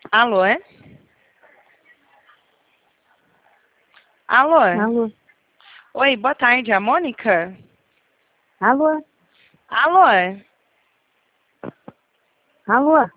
Alô, é? Alô? Alô? Oi, boa tarde, é a Mônica? Alô? Alô? Alô?